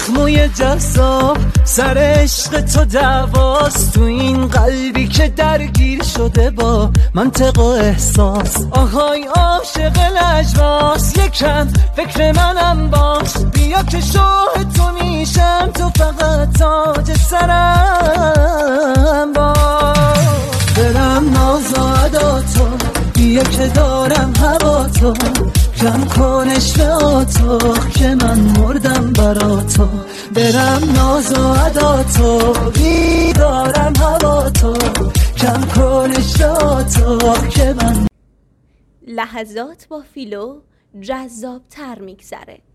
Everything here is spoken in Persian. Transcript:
زخموی جذاب سر عشق تو دعواست، تو این قلبی که درگیر شده با منطق و احساس. آهای عاشق لجباس یکم فکر منم باش، بیا که شاه تو میشم، تو فقط تاج سرم باش. برم ناز و ادا تو، بیا که دارم هوا تو، کم کنش به آتو که من مردم برا تو. برم ناز و ادا تو، دارم هوا تو، کم کنش به آتو که من. لحظات با فیلو جذاب تر میگذره.